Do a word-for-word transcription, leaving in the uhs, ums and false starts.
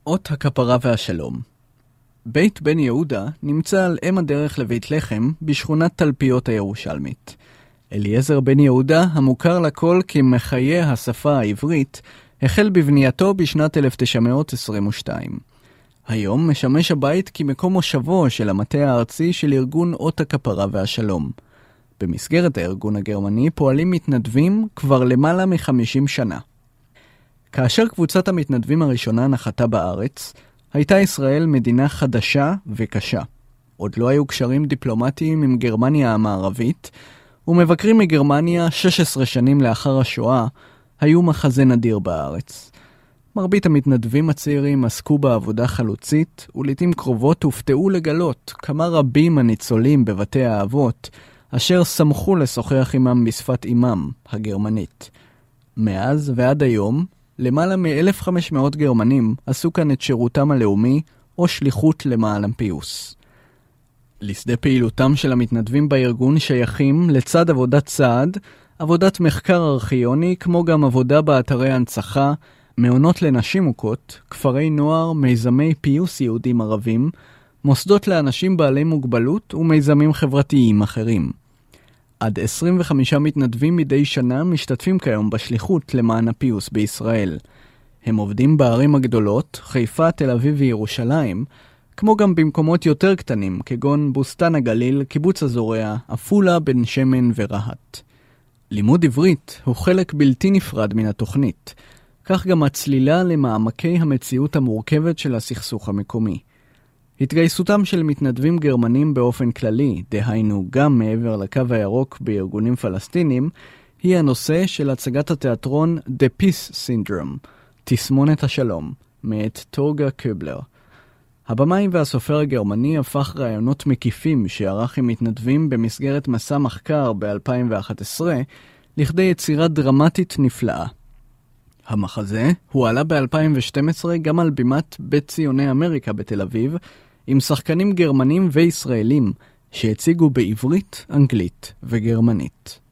אות הכפרה והשלום. בית בן יהודה נמצא על אם הדרך לבית לחם בשכונת תלפיות הירושלמית. אליעזר בן יהודה, המוכר לכל כמחיי השפה העברית, החל בבנייתו בשנת אלף תשע מאות עשרים ושתיים. היום משמש הבית כמקום מושבו של המטה הארצי של ארגון אות הכפרה והשלום. במסגרת הארגון הגרמני פועלים מתנדבים כבר למעלה מ-חמישים שנה. כאשר קבוצת המתנדבים הראשונה נחתה בארץ, הייתה ישראל מדינה חדשה וקשה. עוד לא היו קשרים דיפלומטיים עם גרמניה המערבית, ומבקרים מגרמניה שש עשרה שנים לאחר השואה היו מחזה נדיר בארץ. מרבית המתנדבים הצעירים עסקו בעבודה חלוצית, ולעיתים קרובות הופתעו לגלות כמה רבים הניצולים בבתי האבות, אשר שמחו לשוחח עמם בשפת אמם, הגרמנית. מאז ועד היום, למעלה מ-אלף וחמש מאות גרמנים עשו כאן את שירותם הלאומי או שליחות למען הפיוס. לשדה פעילותם של המתנדבים בארגון שייכים לצד עבודת צעד, עבודת מחקר ארכיוני, כמו גם עבודה באתרי הנצחה, מעונות לנשים מוכות, כפרי נוער, מיזמי פיוס יהודים ערבים, מוסדות לאנשים בעלי מוגבלות ומיזמים חברתיים אחרים. עד עשרים וחמישה מתנדבים מדי שנה משתתפים כיום בשליחות למען הפיוס בישראל. הם עובדים בערים הגדולות, חיפה, תל אביב וירושלים, כמו גם במקומות יותר קטנים, כגון בוסתן הגליל, קיבוץ הזורע, אפולה, בן שמן ורהט. לימוד עברית הוא חלק בלתי נפרד מן התוכנית, כך גם הצלילה למעמקי המציאות המורכבת של הסכסוך המקומי. התגייסותם של מתנדבים גרמנים באופן כללי, דהיינו גם מעבר לקו הירוק בארגונים פלסטינים, היא הנושא של הצגת התיאטרון The Peace Syndrome, תסמונת השלום, מאת טורגה קובלר. הבמאי והסופר הגרמני הפך רעיונות מקיפים שערך עם מתנדבים במסגרת מסע מחקר ב-אלפיים ואחת עשרה, לכדי יצירה דרמטית נפלאה. המחזה הועלה ב-אלפיים ושתים עשרה גם על בימת בית ציוני אמריקה בתל אביב, עם שחקנים גרמנים וישראלים שהציגו בעברית, אנגלית וגרמנית.